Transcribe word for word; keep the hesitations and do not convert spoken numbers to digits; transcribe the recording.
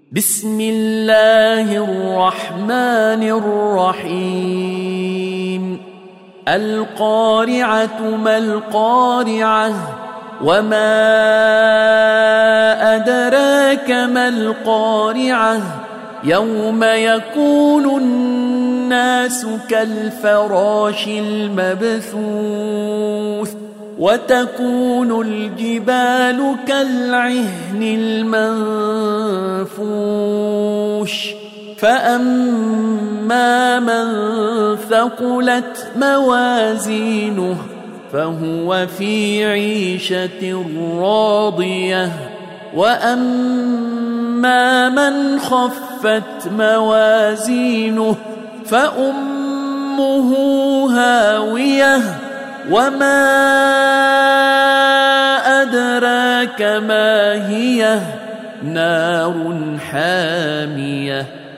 بسم الله الرحمن الرحيم القارعة ما القارعة وما أدراك ما القارعة يوم يكون الناس كالفراش المبثوث وتكون الجبال كالعهن المنفوش فأما من ثقلت موازينه فهو في عيشة راضية وأما من خفت موازينه فأمه هاوية وما أدراك ما هي نار حامية